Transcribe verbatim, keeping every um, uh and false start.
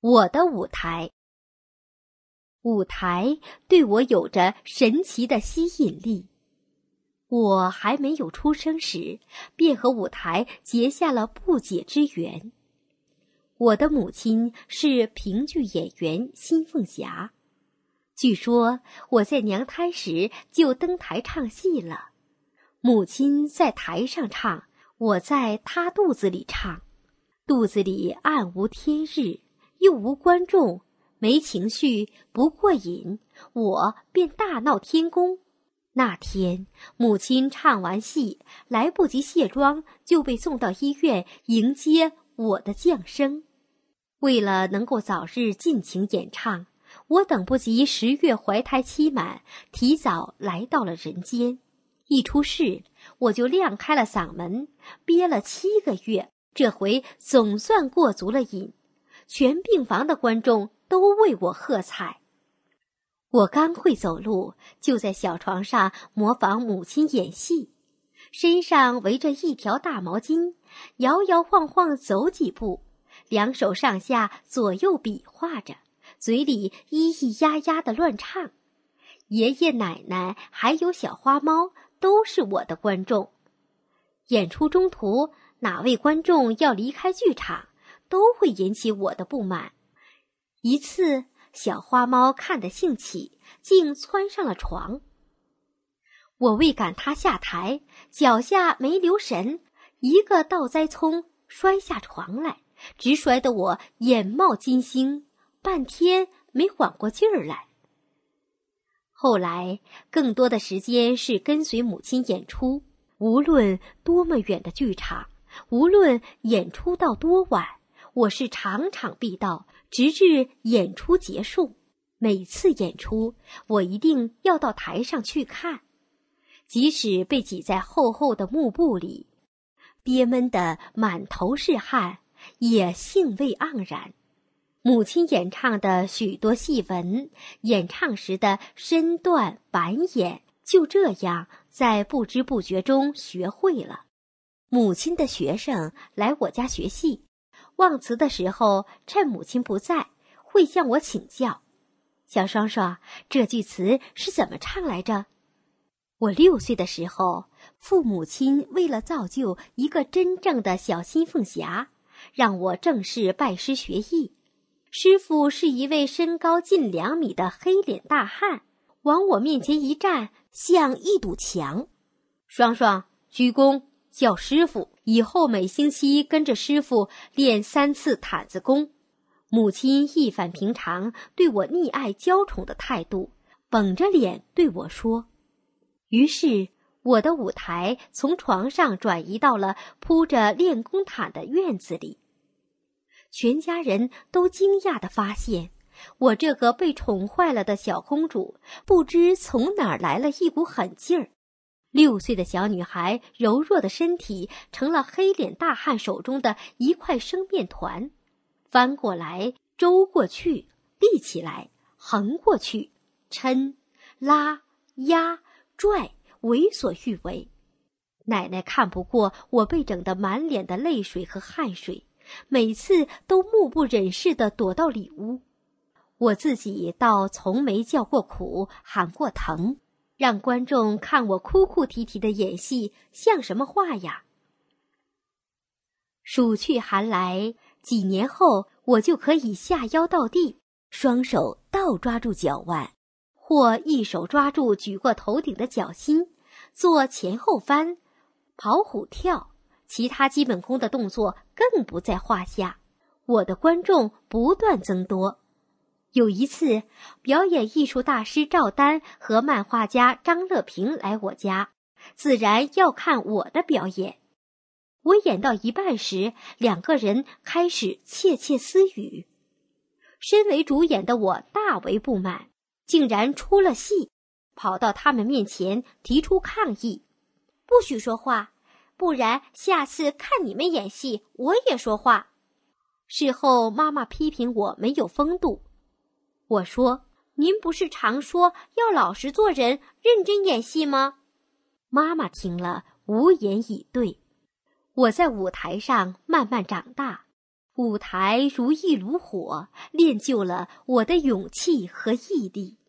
我的舞台。舞台对我有着神奇的吸引力。我还没有出生时，便和舞台结下了不解之缘。我的母亲是评剧演员辛凤霞，据说我在娘胎时就登台唱戏了。母亲在台上唱，我在她肚子里唱。肚子里暗无天日，又无观众，没情绪，不过瘾，我便大闹天宫。那天母亲唱完戏，来不及卸妆，就被送到医院迎接我的降生。为了能够早日尽情演唱，我等不及十月怀胎期满，提早来到了人间。一出世，我就亮开了嗓门，憋了七个月，这回总算过足了瘾。全病房的观众都为我喝彩。我刚会走路，就在小床上模仿母亲演戏，身上围着一条大毛巾，摇摇晃晃走几步，两手上下左右比划着，嘴里咿咿呀呀地乱唱。爷爷奶奶还有小花猫都是我的观众。演出中途，哪位观众要离开剧场，都会引起我的不满。一次，小花猫看得兴起，竟窜上了床。我为赶它下台，脚下没留神，一个倒栽葱摔下床来，直摔得我眼冒金星，半天没缓过劲儿来。后来更多的时间是跟随母亲演出，无论多么远的剧场，无论演出到多晚，我是场场必到，直至演出结束。每次演出，我一定要到台上去看，即使被挤在厚厚的幕布里，憋闷得满头是汗，也兴味盎然。母亲演唱的许多戏文，演唱时的身段板眼，就这样在不知不觉中学会了。母亲的学生来我家学戏，忘词的时候，趁母亲不在，会向我请教：小双双，这句词是怎么唱来着？我六岁的时候，父母亲为了造就一个真正的小辛凤霞，让我正式拜师学艺。师傅是一位身高近两米的黑脸大汉，往我面前一站，像一堵墙。双双，鞠躬叫师傅，以后每星期跟着师傅练三次毯子功。母亲一反平常对我溺爱娇宠的态度，绷着脸对我说。于是我的舞台从床上转移到了铺着练功毯的院子里。全家人都惊讶地发现，我这个被宠坏了的小公主，不知从哪儿来了一股狠劲儿。六岁的小女孩柔弱的身体成了黑脸大汉手中的一块生面团，翻过来，周过去，立起来，横过去，抻、拉、压、拽，为所欲为。奶奶看不过我被整得满脸的泪水和汗水，每次都目不忍视地躲到里屋。我自己倒从没叫过苦，喊过疼，让观众看我哭哭啼啼的演戏，像什么话呀？暑去寒来，几年后，我就可以下腰到地，双手倒抓住脚腕，或一手抓住举过头顶的脚心，做前后翻、跑虎跳，其他基本功的动作更不在话下。我的观众不断增多。有一次，表演艺术大师赵丹和漫画家张乐平来我家，自然要看我的表演。我演到一半时，两个人开始窃窃私语。身为主演的我大为不满，竟然出了戏，跑到他们面前提出抗议：不许说话，不然下次看你们演戏，我也说话。事后妈妈批评我没有风度。我说：您不是常说要老实做人，认真演戏吗？妈妈听了无言以对。我在舞台上慢慢长大， 舞台如一炉火，炼就了我的勇气和毅力。